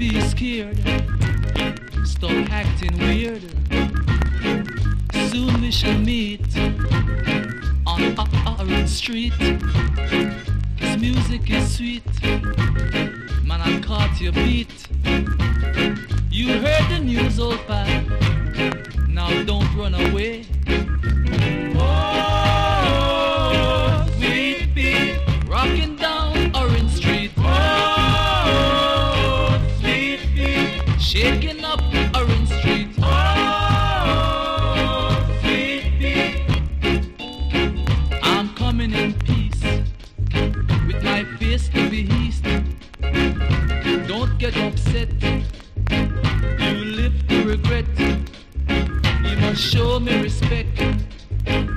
be scared. Stop acting weird. Soon we shall meet on Orange Street. This music is sweet. Man, I caught your beat. You heard the news, old pal. Now don't run away. Oh, sweet pea, rocking down Orange Street. Oh, sweet pea, shaking up Orange Street. Oh, sweet pea, I'm coming in peace with my face to the east. Don't get upset. You live to regret. You must show me respect.